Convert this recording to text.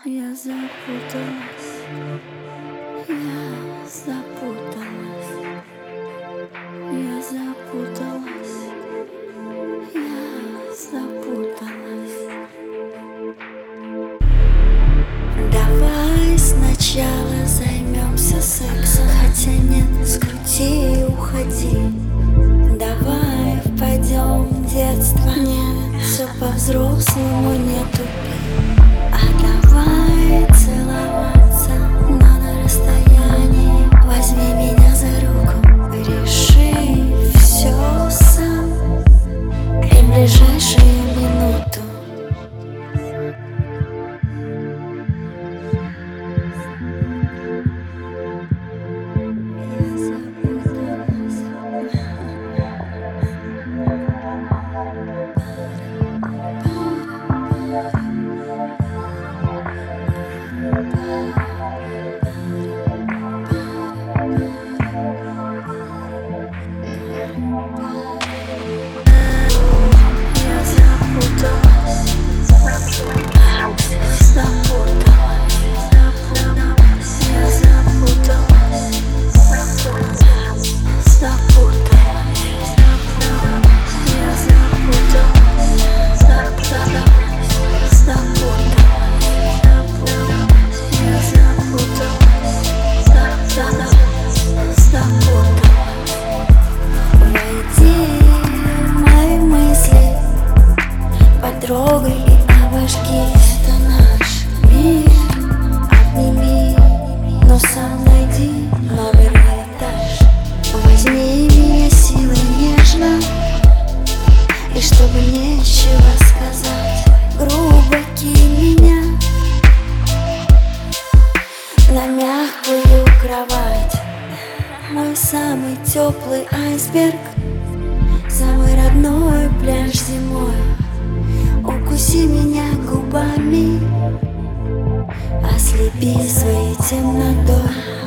Я запуталась, я запуталась, я запуталась, я запуталась. Давай сначала займемся сексом, хотя нет, скрути и уходи. Давай впадем в детство, нет, все по-взрослому, не тупи. Давай целоваться, но на расстоянии. Возьми меня за руку, реши все сам. И в ближайшую минуту я запуталась. Потрогай и обожги, это наш мир. Обними, но сам найди новый этаж. Возьми меня силой нежно, и чтобы нечего сказать, грубо кинь меня на мягкую кровать. Мой самый теплый айсберг, самый родной пляж зимой. Укуси меня губами, ослепи своей темнотой.